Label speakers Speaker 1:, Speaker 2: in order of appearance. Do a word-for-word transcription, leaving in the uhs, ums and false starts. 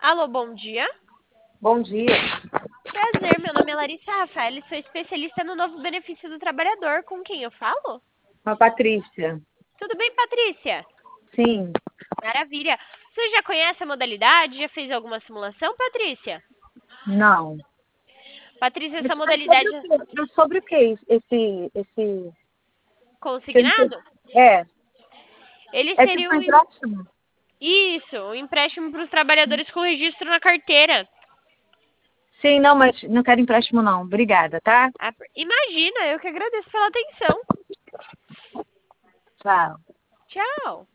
Speaker 1: Alô, bom dia.
Speaker 2: Bom dia.
Speaker 1: Prazer, meu nome é Larissa Rafael, sou especialista no novo benefício do trabalhador. Com quem eu falo?
Speaker 2: Com a Patrícia.
Speaker 1: Tudo bem, Patrícia?
Speaker 2: Sim.
Speaker 1: Maravilha. Você já conhece a modalidade? Já fez alguma simulação, Patrícia?
Speaker 2: Não.
Speaker 1: Patrícia,
Speaker 2: Mas
Speaker 1: essa
Speaker 2: é sobre
Speaker 1: modalidade
Speaker 2: o quê? É sobre o quê? Esse, esse... que eu não sei-
Speaker 1: consignado?
Speaker 2: É.
Speaker 1: Ele
Speaker 2: É
Speaker 1: seria
Speaker 2: tipo um
Speaker 1: um... em-
Speaker 2: empréstimo?
Speaker 1: Isso, um empréstimo para os trabalhadores com registro na carteira.
Speaker 2: Sim, não, mas não quero empréstimo não. Obrigada, tá?
Speaker 1: Ah, imagina, eu que agradeço pela atenção.
Speaker 2: Tchau.
Speaker 1: Tchau.